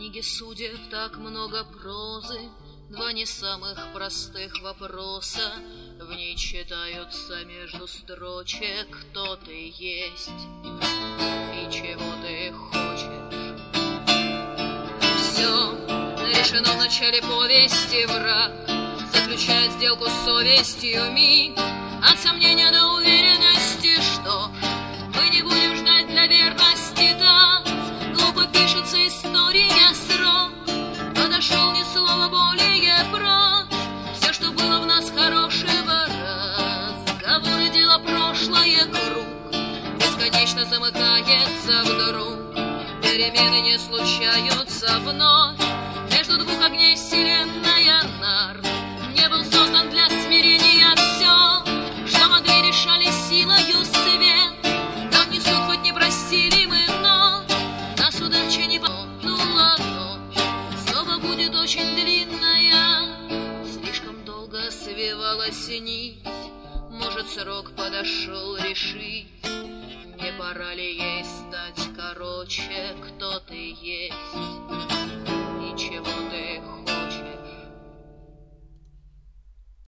книге судеб так много прозы, два не самых простых вопроса. В ней читаются между строчек, кто ты есть и чего ты хочешь. Все решено в начале повести, враг заключает сделку с совестью, миг от сомнения до уверенности, что мы не будем ждать для верности. Так глупо пишется история, срок подошел, ни слова более прочь. Все, что было в нас хорошего, разговоры, дело прошлое, круг бесконечно замыкается вдруг. Перемены не случаются вновь между двух огней вселенная. Нар не был создан для смирения. Все, что могли, решали силою свет. Нам не суд, хоть не простили мы, но нас удача не помогла. Ночь снова будет очень длинная. Слишком долго свивалась нить. Может, срок подошел решить, не пора ли ей стать короче, кто ты есть